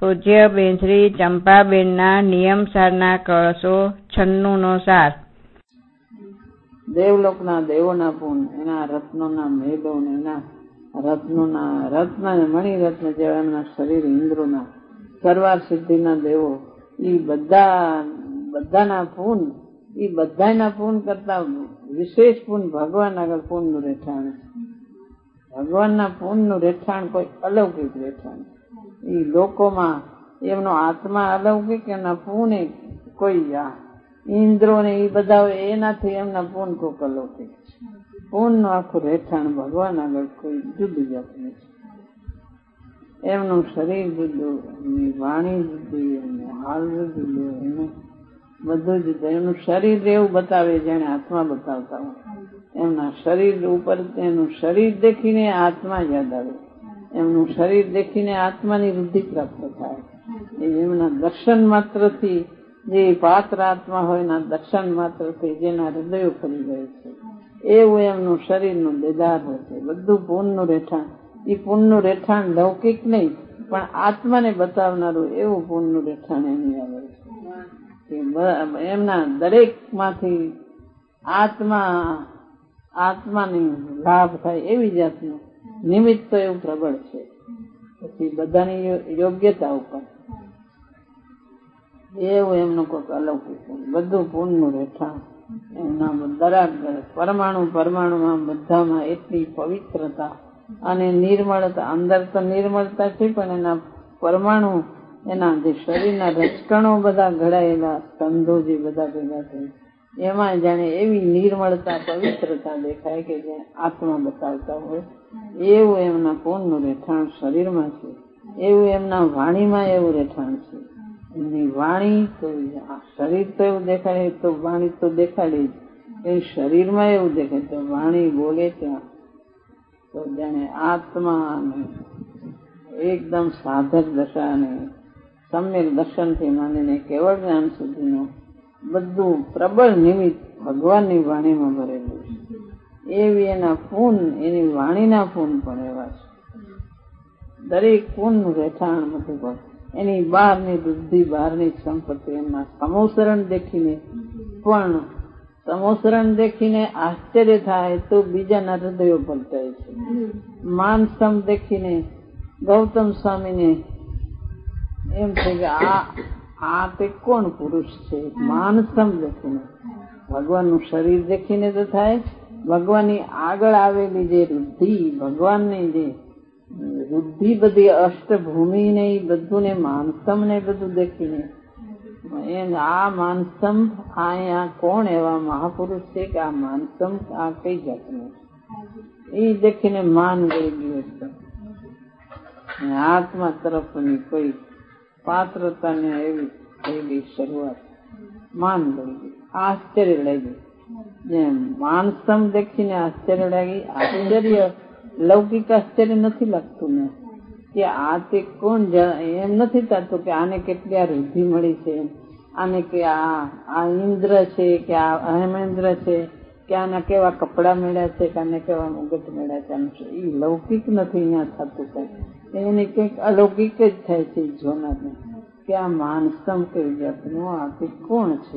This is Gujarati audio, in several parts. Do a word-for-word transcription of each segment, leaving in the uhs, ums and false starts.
પૂજ્ય બેનશ્રી ચંપાબેનના નિયમસારના કળશો છન્નું નો સાર. દેવલોકના દેવોના પૂન, એના રત્નોના મેદો, એના રત્નોના રત્ન મણિરત્ન જેવા એમના શરીર ઇન્દ્રોના સરવાર સિદ્ધિના દેવો, એ બધા બધાના પૂન, એ બધાના પૂન કરતા વિશેષ પૂન ભગવાન આગળ પૂનનું રહેઠાણ છે. ભગવાનના પૂનનું રહેઠાણ કોઈ અલૌકિક રહેઠાણ. એ લોકોમાં એમનો આત્મા અલૌકિક, એમના પૂન કોઈ ઇન્દ્રો ને એ બધા એનાથી એમના પૂન કોઈક અલૌકિક છે. પૂનનું આખું રહેઠાણ ભગવાન આગળ કોઈ જુદું જાતનું છે. એમનું શરીર જુદું, એમની વાણી જુદી, એમનું હાલ જુદું, એનું બધું જુદું. એમનું શરીર એવું બતાવે જેને આત્મા બતાવતા હોય. એમના શરીર ઉપર એનું શરીર દેખીને આત્મા યાદ આવે. એમનું શરીર દેખીને આત્માની વૃદ્ધિ પ્રાપ્ત થાય. એમના દર્શન માત્રથી જે પાત્ર આત્મા હોય એના દર્શન માત્રથી જેના હૃદયો ફરી જાય છે, એવું એમનું શરીરનું દેદાર હોય છે. બધું પૂનનું રહેઠાણ. એ પૂનનું રહેઠાણ લૌકિક નહીં પણ આત્માને બતાવનારું એવું પૂનનું રહેઠાણ એની આવે છે. એમના દરેક માંથી આત્મા આત્માની લાભ થાય એવી જાતનું નિમિત્ત તો એવું પ્રબળ છે. પછી બધાની યોગ્યતા ઉપર એવું એમનું કોઈક અલૌકિક બધું પૂનનું રહેઠાણ. એમના દરેક પરમાણુ પરમાણુમાં બધામાં એટલી પવિત્રતા અને નિર્મળતા. અંદર તો નિર્મળતા છે પણ એના પરમાણુ, એના જે શરીરના રચકણો બધા ઘડાયેલા સ્કંધો જે બધા ભેગા થઈ, એમાં જાણે એવી નિર્મળતા પવિત્રતા દેખાય કે જે આત્મા બતાવતા હોય એવું એમના પૂનનું રહેઠાણ શરીરમાં છે. એવું એમના વાણીમાં એવું રહેઠાણ છે. એમની વાણી તો શરીર તો એવું દેખાડે તો વાણી તો દેખાડે જ, એ શરીરમાં એવું દેખાય તો વાણી બોલે ત્યાં તો જાણે આત્મા એકદમ સાધક દશા અને સમ્યક દર્શનથી માંડીને કેવળ જ્ઞાન સુધીનું બધું પ્રબળ નિમિત્ત ભગવાનની વાણીમાં ભરેલું છે. એવી એના પૂન, એની વાણીના પૂન પણ એવા છે. દરેક પૂનનું રહેઠાણ બધું એની બહારની બુદ્ધિ, બહારની સંપત્તિ, એમના સમોસરણ દેખીને પણ સમોસરણ દેખીને આશ્ચર્ય થાય તો બીજાના હૃદયો પલટાય છે. માનસમ દેખીને ગૌતમ સ્વામીને એમ છે કે આ આ તે કોણ પુરુષ છે. માનસમ દેખીને ભગવાનનું શરીર દેખીને તો થાય, ભગવાનની આગળ આવેલી જે વૃદ્ધિ, ભગવાનની જે વૃદ્ધિ બધી અષ્ટભૂમિ ને બધું ને માનસમ ને બધું દેખીને એમ આ માનસમ આ કોણ એવા મહાપુરુષ છે કે આ માનસમ આ કઈ જાતનું એ દેખીને માન ગઈ ગયું એકદમ. આત્મા તરફની કોઈ પાત્રતા ને એવી થયેલી શરૂઆત માન ગઈ ગઈ, આશ્ચર્ય લાગી. જેમ માનસમ દેખીને આશ્ચર્ય લાગી. આશ્ચર્ય લૌકિક આશ્ચર્ય નથી લાગતું ને કે આ તે કોણ, એમ નથી થતું કે આને કેટલી આ રુધિ મળી છે, આને કે આ આ ઇન્દ્ર છે કે આ અહેમેન્દ્ર છે કે આના કેવા કપડા મળ્યા છે કે આને કેવા મુગટ મળ્યા છે. એ લૌકિક નથી અહીંયા થતું કઈ, એને કંઈક અલૌકિક જ થાય છે જોનારને કે આ માનસમ કેવી જાતનું, આ તે કોણ છે.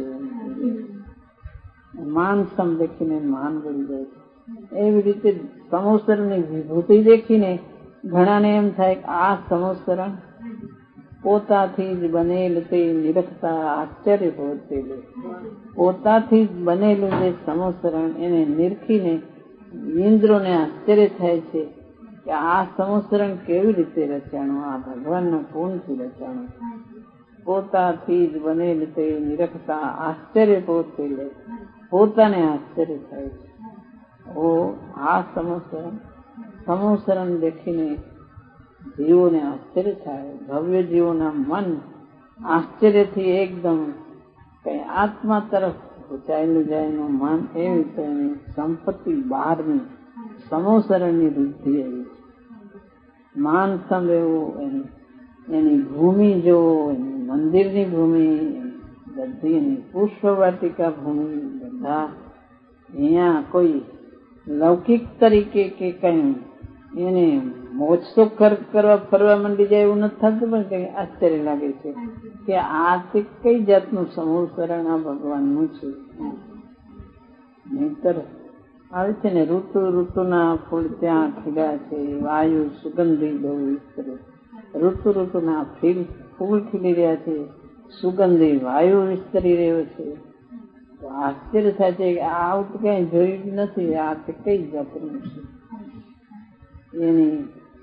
માનસમ દેખીને માન ગળી જાય છે. એવી રીતે સમોસરની વિભૂતિ દેખીને ઘણાને એમ થાય કે આ સમોસરણ પોતાથી જ બનેલ તે નિરખતા આશ્ચર્ય પહોંચેલું. પોતાથી જ બનેલું જે સમોસરણ એને નિરખીને ઇન્દ્રોને આશ્ચર્ય થાય છે કે આ સમોસરણ કેવી રીતે રચાણું, આ ભગવાનના પૂનથી રચાણું. પોતાથી જ બનેલ તે નિરખતા આશ્ચર્ય પહોંચેલું. પોતાને આશ્ચર્ય થાય છે. ઓ આ સમોસરણ સમોસરણ દેખીને જીવોને આશ્ચર્ય થાય. ભવ્ય જીવોના મન આશ્ચર્યથી એકદમ કઈ આત્મા તરફ ચાલ્યું જાય એનું મન. એવી તો એની સંપત્તિ બહારની સમોસરણની વૃદ્ધિ એવી છે. માનસમ એવું એની એની ભૂમિ જો એની મંદિરની ભૂમિ બધી એની પુષ્પ વાટિકા ભૂમિ બધા અહીંયા કોઈ લૌકિક તરીકે કે કઈ એને મોજશો કરવા ફરવા માંડી જાય એવું નથી થતું, પણ કઈ આશ્ચર્ય લાગે છે કે આ તે કઈ જાતનું સમૂહ શરણ આ ભગવાનનું છે. નહીતર આવે છે ને ઋતુ ઋતુના ફૂલ ત્યાં ખીલ્યા છે, વાયુ સુગંધી બહુ વિસ્તરે. ઋતુ ઋતુના ફૂલ ફૂલ ખીલી રહ્યા છે, સુગંધી વાયુ વિસ્તરી રહ્યો છે. તો આશ્ચર્ય થાય છે કે આવું તો કઈ જોયું નથી, આ તે કઈ જાતનું છે. એની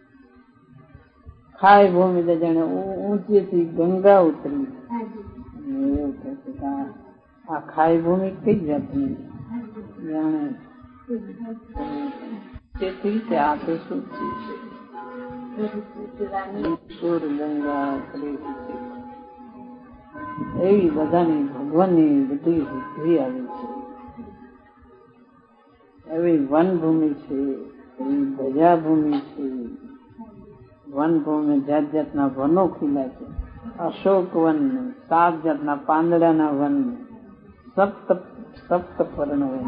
ખાય ભૂમિ જાણે ઊંચેથી ગંગા ઉતરી, એવું કહે છે કે આ ખાય ભૂમિ કઈ જાતની જાણે તેથી આ તો શું છે, સુર ગંગા ઉતરી છે. એવી બધાની ભગવાનની બધી સિદ્ધિ આવી છે. એવી વનભૂમિ છે, એવી પ્રજાભૂમિ છે. વનભૂમિ જાત જાતના વનો ખીલા છે, અશોક વન, સાત જાતના પાંદડાના વન, સપ્ત સપ્ત પર્ણ વન,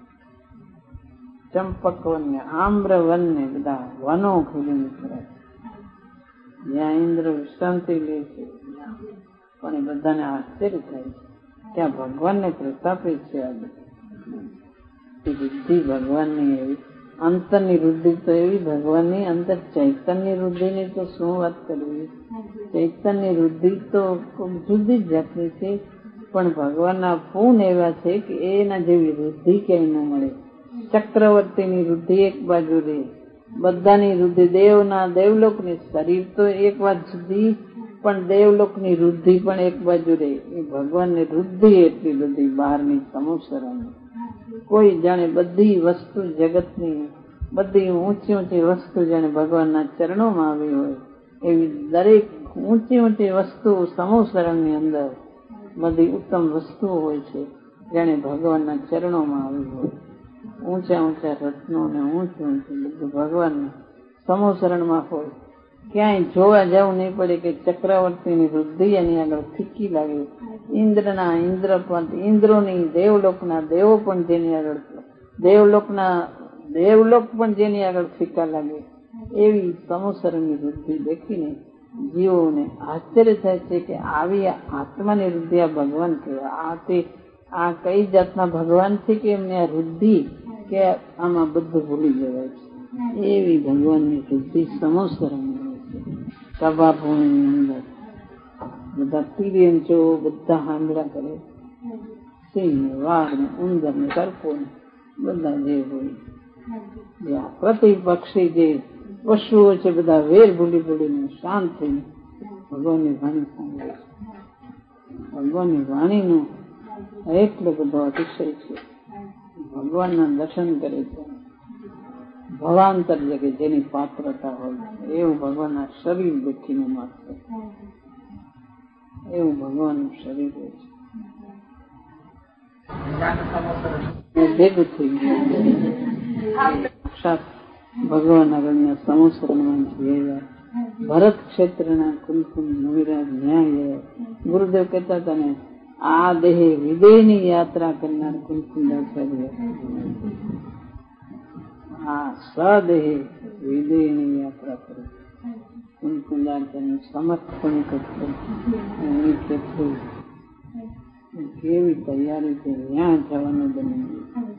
ચંપક વન ને આમ્ર વન ને બધા વનો ખીલી નીકળ્યા છે. જ્યાં ઇન્દ્ર વિશ્રાંતિ લે છે, પણ એ બધાને આશ્ચર્ય થાય છે ત્યાં ભગવાનને પ્રતાપે છે. આ બુદ્ધિ ભગવાનની એવી, અંતરની વૃદ્ધિ તો એવી ભગવાનની, અંદર ચૈતન્ય વૃદ્ધિની તો શું વાત કરવી. ચૈતન્ય વૃદ્ધિ તો જુદી જ જાતની છે, પણ ભગવાનના પૂન એવા છે કે એના જેવી વૃદ્ધિ ક્યાંય ન મળે. ચક્રવર્તીની વૃદ્ધિ એક બાજુ રહે, બધાની વૃદ્ધિ દેવના દેવલોકની, શરીર તો એક વાત સુધી, પણ દેવલોકની વૃદ્ધિ પણ એક બાજુ રહે. એ ભગવાનની વૃદ્ધિ એટલી બધી બહારની સમુસરની. કોઈ જાણે બધી વસ્તુ જગતની બધી ઊંચી ઊંચી વસ્તુ જાણે ભગવાનના ચરણોમાં આવી હોય એવી દરેક ઊંચી ઊંચી વસ્તુ સમુસરણની અંદર બધી ઉત્તમ વસ્તુઓ હોય છે, જાણે ભગવાનના ચરણોમાં આવી હોય. ઊંચા ઊંચા રત્નો ને ઊંચું ઊંચું બધું ભગવાનના સમુસરણમાં હોય. ક્યાંય જોવા જવું નહીં પડે કે ચક્રવર્તીની વૃદ્ધિ એની આગળ ફીકી લાગે. ઇન્દ્રના ઇન્દ્ર પણ ઇન્દ્રોની દેવલોકના દેવો પણ જેની આગળ દેવલોકના દેવલોક પણ જેની આગળ ફીકા લાગે એવી સમુસરની વૃદ્ધિ દેખીને જીવોને આશ્ચર્ય થાય છે કે આવી આત્માની વૃદ્ધિ આ ભગવાન કહેવાય. આ તે આ કઈ જાતના ભગવાન છે કે એમને આ વૃદ્ધિ કે આમાં બધું ભૂલી જવાય છે. એવી ભગવાનની વૃદ્ધિ સમુસરની સભા ભૂમિની અંદર બધા તિર્યંચો બધા હાંડલા કરે, સિંહ ને વાઘ ને ઉંદર ને સર્પો ને બધા જે હોય પ્રતિ પક્ષી જે પશુઓ છે બધા વેર ભૂલી ભૂલીને શાંત થઈને ભગવાનની વાણી સાંભળે છે. ભગવાનની વાણીનો એટલો બધો અતિશય છે. ભગવાનના દર્શન કરે છે. ભવાંતર જગે જેની પાત્રતા હોય એવું ભગવાનના શરીર દેખીને માત્ર એવું ભગવાનનું શરીર હોય છે. ભેગું થઈ ગયું ભગવાન આગળના સમુસરણમાં જોયા. ભરત ક્ષેત્રના કુમકુમ મુનિરાજ ન્યાય ગુરુદેવ કહેતા હતા ને, આ દેહે વિદેહની યાત્રા કરનાર કુમકુંડાચાર્ય, આ સ્વદેહે વિદેહની યાત્રા કરે. કુમકુંડાચાર્યનું સમર્પણ કરતું એની કેટલું કેવી તૈયારી છે ત્યાં જવાનું બને.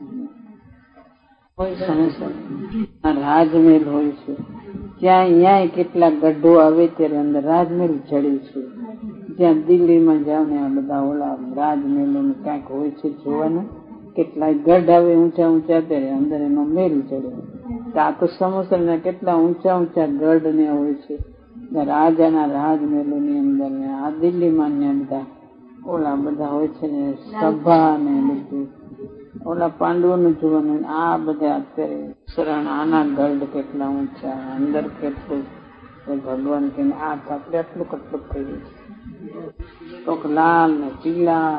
રાજમહેલ હોય છે ત્યાં અહીંયા કેટલા ગઢો આવે ત્યારે અંદર રાજમહેલ ચડે છે. જ્યાં દિલ્હીમાં જાવ ને આ બધા ઓલા રાજમહેલો ક્યાંક હોય છે જોવાના, કેટલાય ગઢ આવે ઊંચા ઊંચા ત્યારે અંદર એનો મેલ ચડે. આ તો સમુદ્રના કેટલા ઊંચા ઊંચા ગઢ ને હોય છે રાજાના રાજમહેલો ની અંદર ને આ દિલ્હીમાં ને બધા ઓલા બધા હોય છે ને સભા ને બધું ઓલા પાંડવોનું જોવાનું. આ બધા અત્યારે શરણ આના ગઢ કેટલા ઊંચા, અંદર કેટલું ભગવાન કે આ આપણે આટલું કેટલું કર્યું છે. કોક લાલ ને પીળા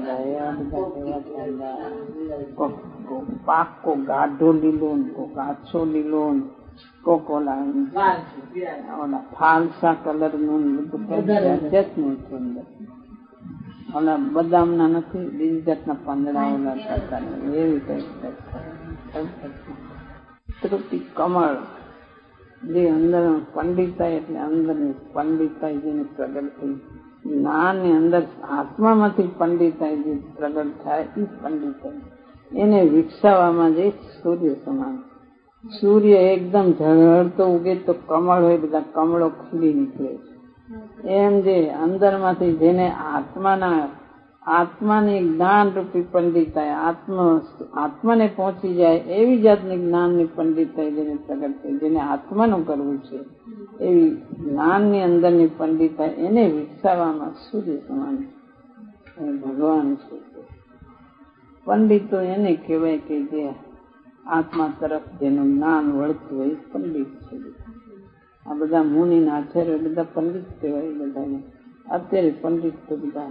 કોક પાકો ગાઢો લીલો ને કોક આછો લીલો ને કોક ઓલા ઓલા ફાલસા કલર નું બધું જાતનું છે અંદર. ઓલા બદામ ના નથી, બીજી જાતના પાંદડા ઓલા એવી કઈ તૃપ્તિ કમળ જે અંદર પંડિતાઈ એટલે અંદરની પંડિતાઈ જેને પ્રગટ થઈ, જ્ઞાન ની અંદર આત્મામાંથી પંડિતાઈ જે પ્રગટ થાય એ પંડિતાઈ, એને વિકસાવવામાં જે સૂર્ય સમાન. સૂર્ય એકદમ ઝળહળતો ઉગે તો કમળ હોય, બધા કમળો ખીલી નીકળે છે. એમ જે અંદર માંથી જેને આત્માના આત્માની જ્ઞાન રૂપી પંડિતાઈ, આત્મ આત્માને પહોંચી જાય એવી જાતની જ્ઞાનની પંડિતાઈ જેને પ્રગટ થઈ, જેને આત્માનું કરવું છે એવી જ્ઞાનની અંદરની પંડિતાઈ, એને વિકસાવવામાં સૂર્ય સમાન ભગવાન છે. પંડિતો એને કહેવાય કે જે આત્મા તરફ જેનું જ્ઞાન વળતું હોય પંડિત છે. આ બધા મુનિના આચાર્ય બધા પંડિત કહેવાય. બધાને અત્યારે પંડિત તો બધા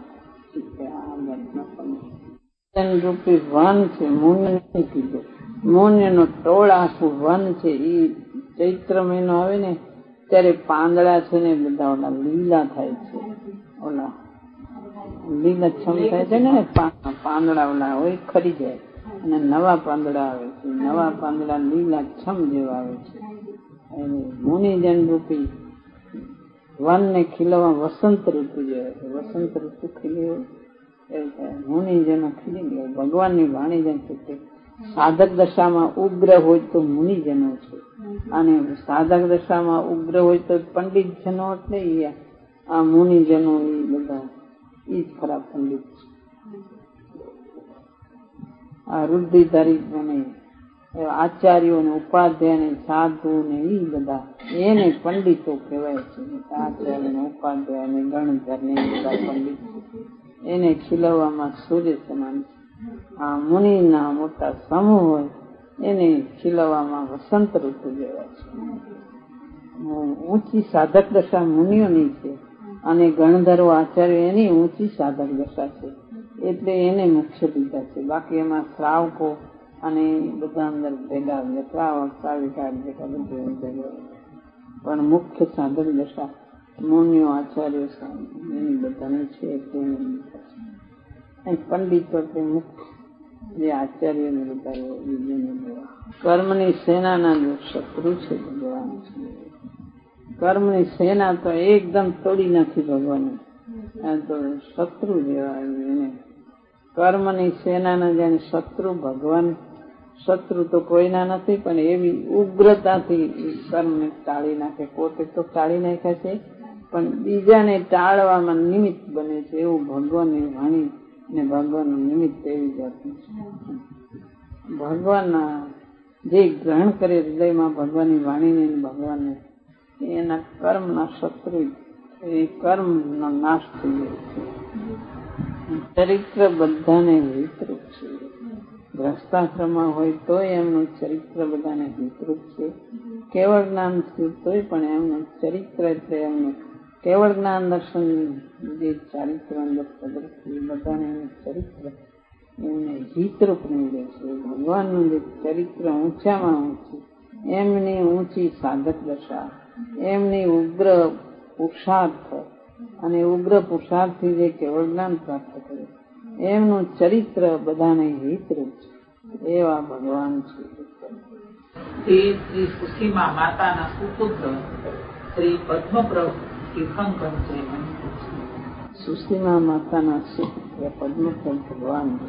રૂપી વન છે. મુનિ નથી કીધું, મુનિ નો ટોળ આખું વન છે. એ ચૈત્ર મહિનો આવે ને ત્યારે પાંદડા છે ને બધા ઓલા લીલા થાય છે, ઓલા લીલા છમ થાય છે ને પાંદડા ઓલા હોય ખરી જાય અને નવા પાંદડા આવે છે. નવા પાંદડા લીલા છમ જેવા આવે છે. મુનિજન રૂપી વન ને ખીલવા વસંત ઋતુ જેવા છે. વસંત ઋતુ ખીલી હોય એવું થાય. મુનિજનો ખીલી ગયો. ભગવાનની વાણી જેમ છે. સાધક દશામાં ઉગ્ર હોય તો મુનિજનો છે, અને સાધક દશામાં ઉગ્ર હોય તો પંડિત જનો, એટલે આ મુનિજનો એ બધા એ જ ખરા પંડિત છે. આ વૃદ્ધિધારી મને આચાર્યો ને ઉપાધ્યાય ને સાધુ ને એ બધા એને પંડિતો કહેવાય છે. આચાર્ય ને ઉપાધ્યાય ને ગણધર ને બધા પંડિત એને ખીલવવામાં સૂર્ય સમાન છે. આ મુનિ ના મોટા સમૂહ હોય એને ખીલવવામાં વસંત ઋતુ જેવા છે. ઊંચી સાધક દશા મુનિઓની છે અને ગણધરો આચાર્ય એની ઊંચી સાધક દશા છે, એટલે એને મુખ્ય દીધા છે. બાકી એમાં શ્રાવકો અને બધા અંદર ભેગા શ્રાવક શ્રાવિકા ભેગા, પણ મુખ્ય સાધક દશા મુનિઓ આચાર્ય એની બધાની છે. પંડિતો એટલે મુખ્ય જે આચાર્ય ને બધા કર્મની સેનાના જો શત્રુ છે ભગવાન છે. કર્મની સેના તો એકદમ તોડી નાખી ભગવાને, તો શત્રુ જેવા એને કર્મની સેનાના જેને શત્રુ ભગવાન. શત્રુ તો કોઈના નથી, પણ એવી ઉગ્રતાથી કર્મને ટાળી નાખે. પોતે તો ટાળી નાખ્યા છે, પણ બીજાને ટાળવામાં નિમિત્ત બને છે. એવું ભગવાનની વાણી ને ભગવાનનું નિમિત્ત એવી જાતનું છે. ભગવાનના જે ગ્રહણ કરે હૃદયમાં ભગવાનની વાણીને ભગવાનને, એના કર્મના શત્રુ એ કર્મનો નાશ થઈ જાય છે. ચરિત્ર બધાને હિતરૂપ છે. ભ્રષ્ટાશ્રમમાં હોય તોય એમનું ચરિત્ર બધાને હિતરૂપ છે. કેવળ જ્ઞાન તોય પણ એમનું ચરિત્ર એટલે એમનું કેવળ જ્ઞાન દર્શન જે ચારિત્ર અંદર પ્રગટ બધાને એનું ચરિત્ર એમને હિતરૂપ નીવડે છે. ભગવાનનું જે ચરિત્ર ઊંચામાં ઊંચું, એમની ઊંચી સાધક દશા, એમની ઉગ્ર પુરુષાર્થ અને ઉગ્ર પુરુષાર્થથી જે કેવળ જ્ઞાન પ્રાપ્ત કરે એમનું ચરિત્ર બધાને હિતરૂપ છે. એવા ભગવાન છે. શ્રી સુસીમા માતાના સુપુત્ર શ્રી પદ્મપ્રભુ તીર્થંકર છે. સુસીમા માતાના સુપુત્ર પદ્મપ્રભુ ભગવાન છે.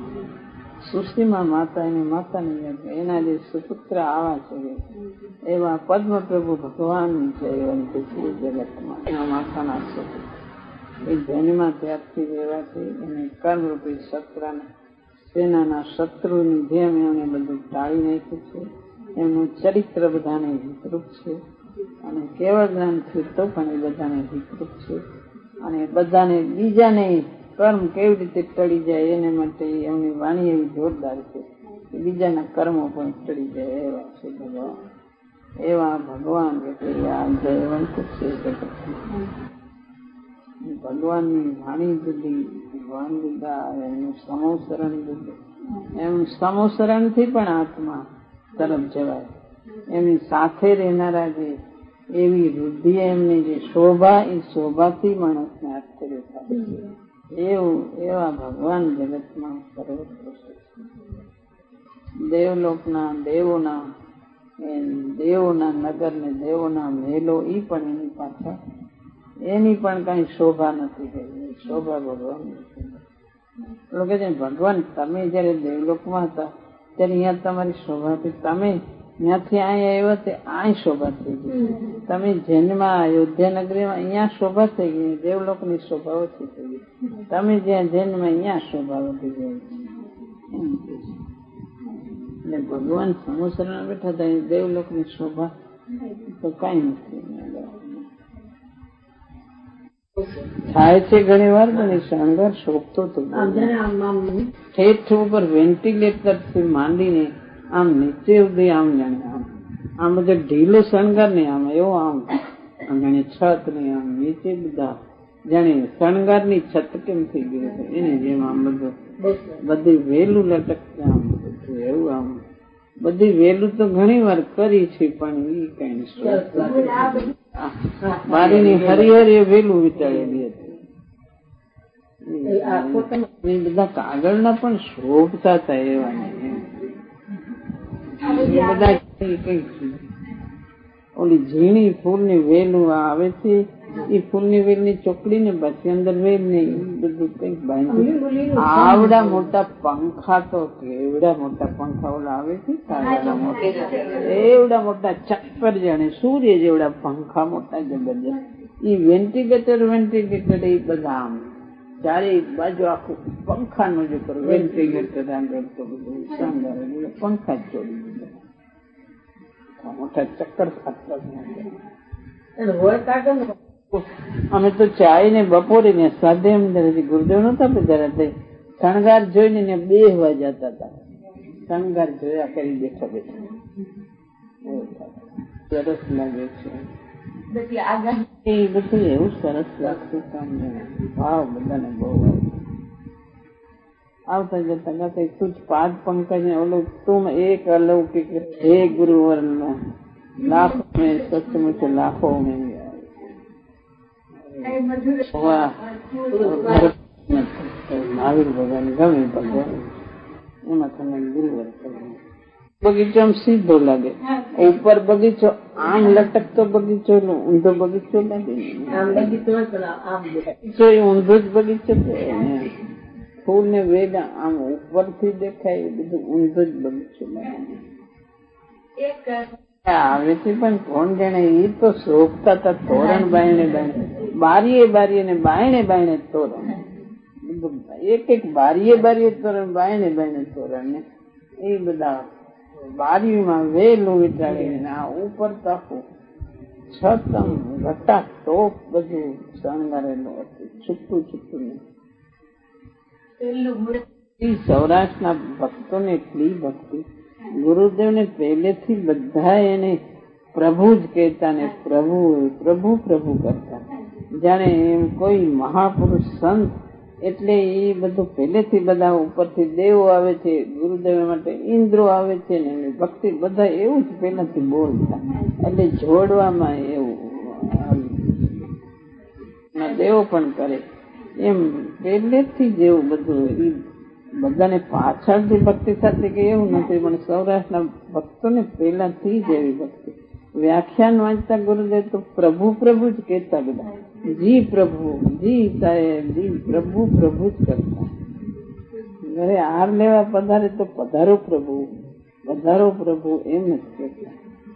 સુસીમા માતા એની માતાની એના જે સુપુત્ર આવા છે એવા પદ્મપ્રભુ ભગવાન જયવંત છે જગતમાં. એના માતાના સુપુત્ર એ જન્મમાં ત્યારથી રહેવા છે. એને કર્મરૂપી શત્રુને સેનાના શત્રુની જેમ એમણે બધું ટાળી નાખ્યું છે. એમનું ચરિત્ર બધાને હિતરૂપ છે, અને કેવળ જ્ઞાનથી તો પણ એ બધાને હિતરૂપ છે. અને બધાને બીજાને કર્મ કેવી રીતે ટળી જાય એને માટે એમની વાણી એવી જોરદાર છે કે બીજાના કર્મો પણ ટળી જાય એવા છે ભગવાન. એવા ભગવાન એટલે આ જયવંત છે જગતમાં. ભગવાનની વાણી જુદી, ભગવાન જુદા, એમનું સમોસરણ જુદું. એમનું સમોસરણથી પણ આત્મા તરફ જવાય. એમની સાથે રહેનારા જે એવી વૃદ્ધિ, એમની જે શોભા, એ શોભાથી માણસને આશ્ચર્ય થાય છે. એવું એવા ભગવાન જગતમાં સર્વત્ર છે. દેવલોકના દેવોના દેવોના નગર ને દેવોના મહેલો ઈ પણ એની પાછળ એની પણ કઈ શોભા નથી થઈ. શોભા ભગવાન લોકો છે ભગવાન તમે જયારે દેવલોકમાં હતા ત્યારે અહીંયા તમારી શોભા હતી, તમે ત્યાંથી અહીંયા આવ્યા તે આ શોભા થઈ ગઈ. તમે જૈનમાં અયોધ્યા નગરીમાં અહીંયા શોભા થઈ ગઈ, દેવલોક ની શોભા ઓછી થઈ ગઈ. તમે જ્યાં જૈનમાં અહીંયા શોભા વધી ગઈ. એટલે ભગવાન સમુદ્રમાં બેઠા હતા એ દેવલોક ની શોભા તો કઈ નથી થાય છે. ઘણી વાર પણ એ શણગાર શોભતો હતો. ઠેઠ ઉપર વેન્ટિલેટર થી માંડીને આમ નીચે સુધી આમ જાણે આમ આમ બધો ઢીલો શણગાર ને આમ એવો આમ જાણે છત ને આમ નીચે બધા જાણે શણગાર ની છત કેમ થઈ ગયું છે એની જેમ આમ બધું બધી વેલું લટકતા આમ બધું એવું આમ બધી વેલું તો ઘણી વાર કરી છે પણ એ કઈ મારીની હરિહરી વેલું વિચારેલી હતી. બધા કાગળના પણ શોભતા હતા એવા બધા કઈ ઓલી ઝીણી ફૂલની વેલું આવે છે એ ફૂલની વેલ ની ચોકડી ને પછી અંદર વેલ ને બધું કઈક બાંધ્યું. આવડા મોટા પંખા તો એવડા મોટા પંખા ઓલા આવે છે એવડા મોટા ચક્કર જાણે સૂર્ય જેવડા પંખા મોટા જબરજસ્ત. એ વેન્ટિલેટર વેન્ટિલેટર એ બધા આમ ચારે બાજુ આખું પંખા નું જે કરું વેન્ટિલેટર આગળ તો બધું શણગારે પંખા જ છોડી દીધા મોટા ચક્કર ખાતા. અમે તો ચાય ને બપોરે ને સાધે અંદર ગુરુદેવ નતા જયારે શણગાર જોઈને ને બે હવા જતા હતા. શણગાર જોયા કરી બેઠા બેઠા સરસ લાગે છે. એ બધું એવું સરસ લાગતું તમને ભાવ બધાને બહુ આવતા જતા ગાતા તું જ પાદ પંકજ ને ઓલું તું એક અલૌકિક હે ગુરુવર લાખો મેં સચમુચ લાખો મેં મહાવીર ભગવાન ગમે ભગવાન એમાં તમે ગુરુવર બગીચો આમ સીધો લાગે. ઉપર બગીચો આમ લટકતો બગીચો ઊંધો બગીચો લાગે ઊંધો જ બગીચો ફૂલ ને વેદ આમ ઉપરથી દેખાય બધું ઊંધો જ બગીચો લાગે આવે છે. પણ કોણ જાણે એ તો શોભતા હતા તોરણ બાયણે બાયણે બારીએ બારીએ ને બાયણે બાયણે તોરણ એક એક બારીએ બારીએ તોરણ બાયણે બાયણે તોરણ ને એ બધા બારીમાં વેલું વિચારીને આ ઉપર તાકું છત ઘટા ટોપ બધું શણગારેલું હતું છૂટું છૂટું. સૌરાષ્ટ્રના ભક્તોને એટલી ભક્તિ ગુરુદેવ ને પહેલેથી બધા એને પ્રભુ જ કહેતા ને પ્રભુ પ્રભુ પ્રભુ કરતા જાણે એમ કોઈ મહાપુરુષ સંત એટલે એ બધું પહેલેથી બધા ઉપરથી દેવો આવે છે ગુરુદેવ માટે ઇન્દ્રો આવે છે ને એની ભક્તિ બધા એવું જ પહેલાથી બોલતા એટલે જોડવામાં એવું દેવો પણ કરે એમ પહેલેથી જ એવું બધું બધાને પાછળથી ભક્તિ સાથે કે એવું નથી પણ સૌરાષ્ટ્રના ભક્તોને પહેલાથી જ એવી ભક્તિ. વ્યાખ્યાન વાંચતા ગુરુદેવ તો પ્રભુ પ્રભુ જ કહેતા બધા જી પ્રભુ જી સાહેબ જી પ્રભુ પ્રભુ જ કરતા. ઘરે હાર લેવા પધારે તો પધારો પ્રભુ પધારો પ્રભુ એમ જ કહેતા.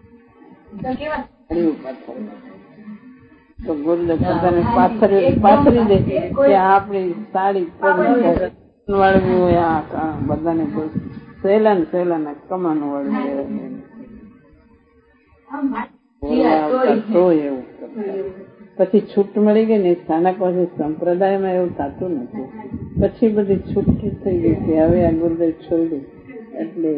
તો ગુરુદેવ પોતાને પાથરી પાથરી દે કે આપણી સાડી વાળવી હોય આ બધાને સહેલા ને સહેલા ના કમાન વાળવી તો એવું પછી છૂટ મળી ગઈ ને સ્થાનક પછી સંપ્રદાયમાં એવું થતું નથી. પછી બધી છૂટ થઈ ગઈ કે હવે આ ગુરુદેવ છોડ્યું એટલે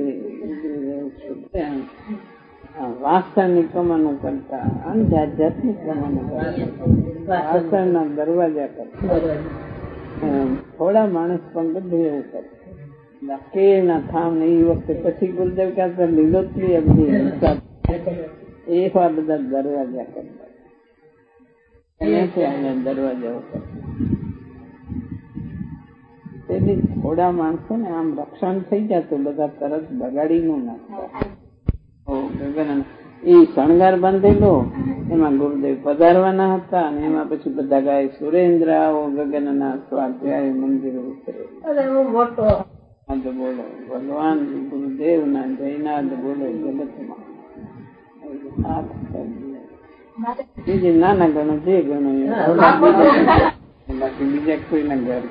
વાસણ ની કમાનો કરતા અને જાત જાતની કમાનો કરતા વાસણ ના દરવાજા કરતા થોડા માણસ પણ બધું એવું કરતા કેળ ના થામ ને એ વખતે પછી ગુરુદેવ કહેતા લીલોતરી બધી એવા બધા દરવાજા કરતા દરવાજાઓ કરતા થોડા માણસો ને આમ રક્ષણ થઈ જતું બધા તરત બગાડી નું નાખતા ગગન એ શણગાર બાંધેલો એમાં ગુરુદેવ પધારવાના હતા અને એમાં પછી બધા ગાય સુરેન્દ્ર આવો ગગનના સ્વાધ્યાય મંદિર ઉતરે. મોટો બોલો ભગવાન ગુરુદેવના જયનાદ બોલો જગતમાં. બીજી નાના ગણો જે ગણો બાકી બીજા કોઈના ઘર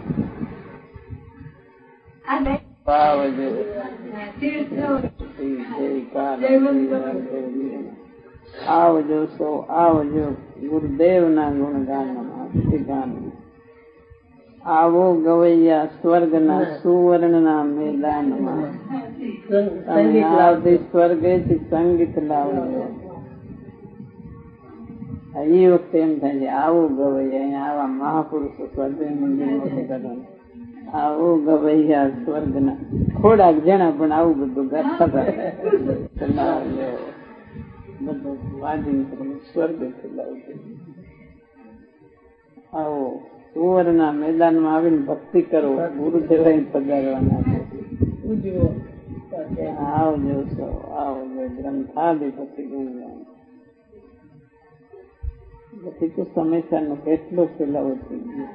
આવજો સો આવજો ગુરુદેવ ના ગુણગાન. આવો ગવૈયા સ્વર્ગ ના સુવર્ણ ના મેદાનમાં સ્વર્ગેથી સંગીત લાવજો. એ વખતે એમ થાય છે આવું ગવૈયા અહીંયા આવા મહાપુરુષો સ્વર્ગ આવું ગવૈયા સ્વર્ગ ના થોડાક જણા પણ આવું બધું ગાતા બધું વાજી સ્વર્ગ લાવજો. આવો સુવર્ણ ના મેદાન માં આવીને ભક્તિ કરો. ગુરુદેવ પધારવાના આવજો સૌ આવજો ગ્રંથાધિપતિ ગુણગાન. પછી તો સમસ્યા નો કેટલો ફેલાવો થઈ ગયો.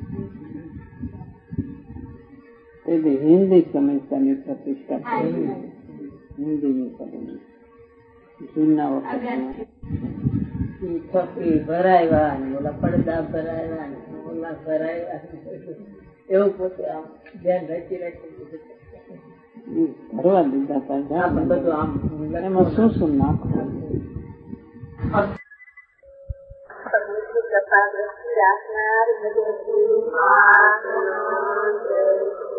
તેથી હિન્દી સમસ્યાની પ્રતિષ્ઠા કરી હિન્દીની કરી જૂના વખત ભરાયા ઓલા પડદા ભરાયા ઓલા ભરાયા એવું પોતે આમ ધ્યાન રાખી રાખી ભરવા દીધા હતા. બધું આમ એમાં શું શું નાખવું. Gracias.